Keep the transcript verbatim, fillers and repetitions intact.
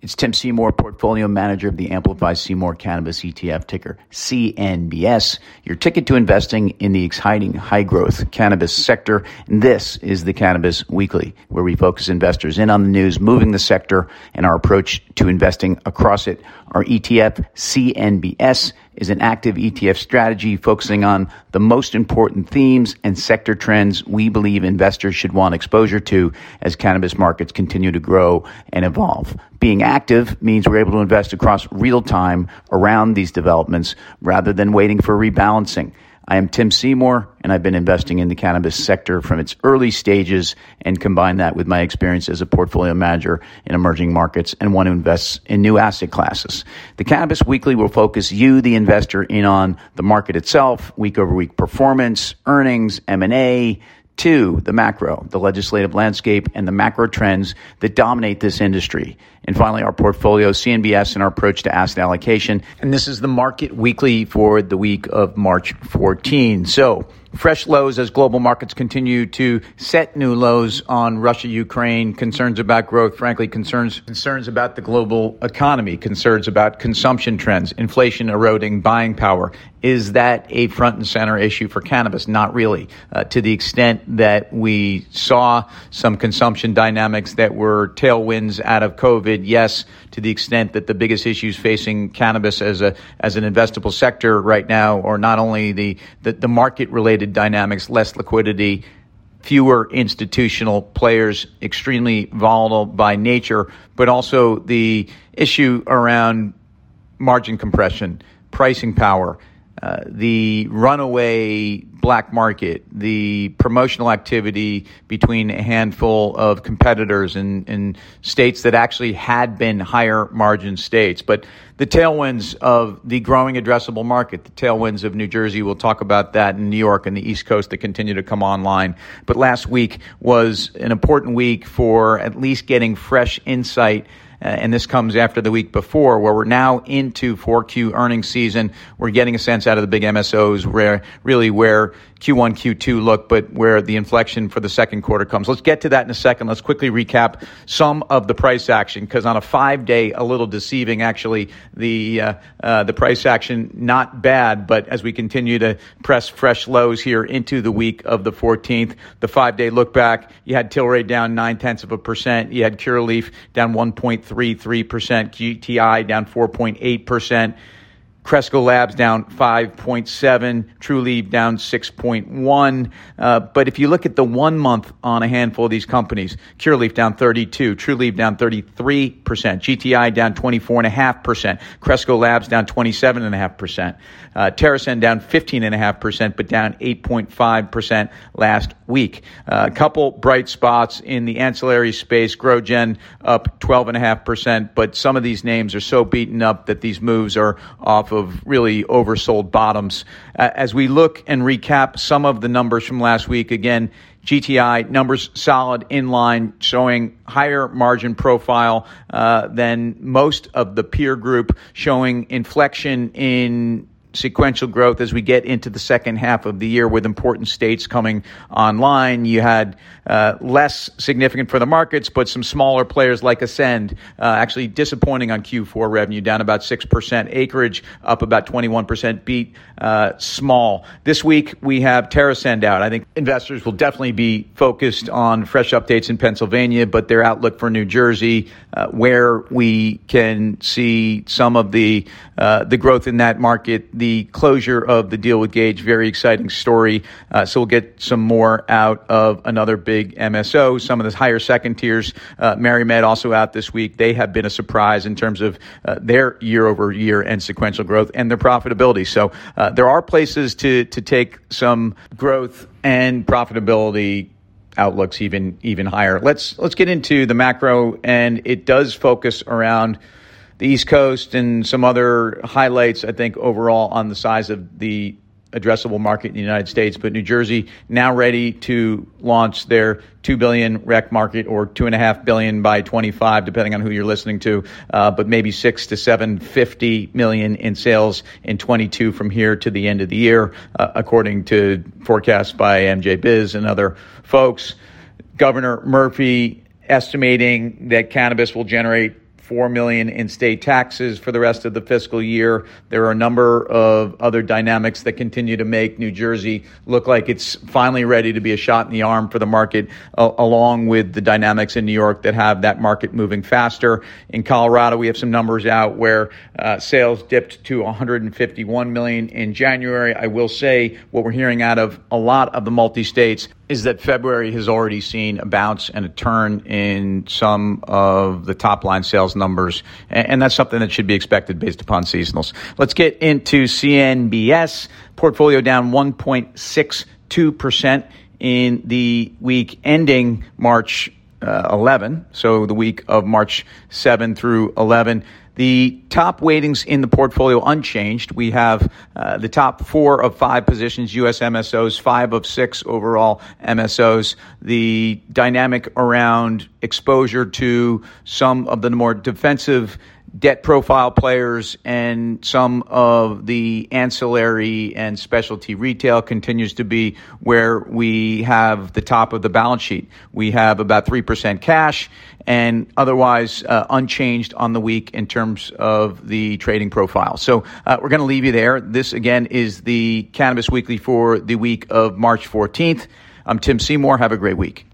It's Tim Seymour, portfolio manager of the Amplify Seymour Cannabis E T F, ticker C N B S, your ticket to investing in the exciting high-growth cannabis sector. And this is the Cannabis Weekly, where we focus investors in on the news, moving the sector, and our approach to investing across it. Our E T F, C N B S, is an active E T F strategy focusing on the most important themes and sector trends we believe investors should want exposure to as cannabis markets continue to grow and evolve. Being active means we're able to invest across real time around these developments rather than waiting for rebalancing. I am Tim Seymour, and I've been investing in the cannabis sector from its early stages and combine that with my experience as a portfolio manager in emerging markets and one who invests in new asset classes. The Cannabis Weekly will focus you, the investor, in on the market itself, week-over-week performance, earnings, M and A, Two, the macro, the legislative landscape, and the macro trends that dominate this industry. And finally, our portfolio, C N B S, and our approach to asset allocation. And this is the Market Weekly for the week of March fourteenth. So, fresh lows as global markets continue to set new lows on Russia, Ukraine, concerns about growth, frankly, concerns concerns about the global economy, concerns about consumption trends, inflation eroding buying power. Is that a front and center issue for cannabis? Not really. Uh, to the extent that we saw some consumption dynamics that were tailwinds out of COVID, yes. To the extent that the biggest issues facing cannabis as a as an investable sector right now are not only the the, the market-related dynamics, less liquidity, fewer institutional players, extremely volatile by nature, but also the issue around margin compression, pricing power, uh, the runaway black market, the promotional activity between a handful of competitors in, in states that actually had been higher margin states. But the tailwinds of the growing addressable market, the tailwinds of New Jersey, we'll talk about that, in New York and the East Coast that continue to come online. But last week was an important week for at least getting fresh insight. Uh, and this comes after the week before, where we're now into four Q earnings season. We're getting a sense out of the big M S Os where really where Q one, Q two look, but where the inflection for the second quarter comes. Let's get to that in a second. Let's quickly recap some of the price action, because on a five-day, a little deceiving, actually, the uh, uh, the price action, not bad, but as we continue to press fresh lows here into the week of the fourteenth, the five-day look back, you had Tilray down nine-tenths of a percent. You had Curaleaf down one point three three percent. G T I down four point eight percent. Cresco Labs down five point seven, Trulieve down six point one. Uh, but if you look at the one month on a handful of these companies, Curaleaf down thirty-two, Trulieve down thirty-three percent, G T I down twenty-four point five percent, Cresco Labs down twenty-seven point five percent, uh, TerrAscend down fifteen point five percent, but down eight point five percent last week. Uh, a couple bright spots in the ancillary space, GrowGen up twelve point five percent, but some of these names are so beaten up that these moves are off of really oversold bottoms. Uh, as we look and recap some of the numbers from last week, again, G T I numbers solid, in line, showing higher margin profile uh, than most of the peer group, showing inflection in sequential growth as we get into the second half of the year with important states coming online. You had uh, less significant for the markets, but some smaller players like Ascend uh, actually disappointing on Q four revenue, down about six percent. Acreage up about twenty-one percent, beat uh, small. This week we have TerrAscend out. I think investors will definitely be focused on fresh updates in Pennsylvania, but their outlook for New Jersey, uh, where we can see some of the uh, the growth in that market. The closure of the deal with Gage, very exciting story. Uh, so we'll get some more out of another big M S O. Some of the higher second tiers, uh, MariMed also out this week. They have been a surprise in terms of uh, their year over year and sequential growth and their profitability. So uh, there are places to to take some growth and profitability outlooks even even higher. Let's let's get into the macro, and it does focus around the East Coast and some other highlights, I think, overall on the size of the addressable market in the United States. But New Jersey now ready to launch their two billion rec market, or two and a half billion by twenty-five, depending on who you're listening to, uh, but maybe six to seven fifty million in sales in twenty-two from here to the end of the year, uh, according to forecasts by M J Biz and other folks. Governor Murphy estimating that cannabis will generate four million dollars in state taxes for the rest of the fiscal year. There are a number of other dynamics that continue to make New Jersey look like it's finally ready to be a shot in the arm for the market, uh, along with the dynamics in New York that have that market moving faster. In Colorado, we have some numbers out where uh, sales dipped to one hundred fifty-one million dollars in January. I will say what we're hearing out of a lot of the multi-states is that February has already seen a bounce and a turn in some of the top line sales numbers. And that's something that should be expected based upon seasonals. Let's get into C N B S. Portfolio down one point six two percent in the week ending March uh, eleventh. So the week of March seventh through eleventh. The top weightings in the portfolio unchanged. We have uh, the top four of five positions, U S M S Os, five of six overall M S Os. The dynamic around exposure to some of the more defensive debt profile players and some of the ancillary and specialty retail continues to be where we have the top of the balance sheet. We have about three percent cash and otherwise uh, unchanged on the week in terms of the trading profile. So uh, we're going to leave you there. This, again, is the Cannabis Weekly for the week of March fourteenth. I'm Tim Seymour. Have a great week.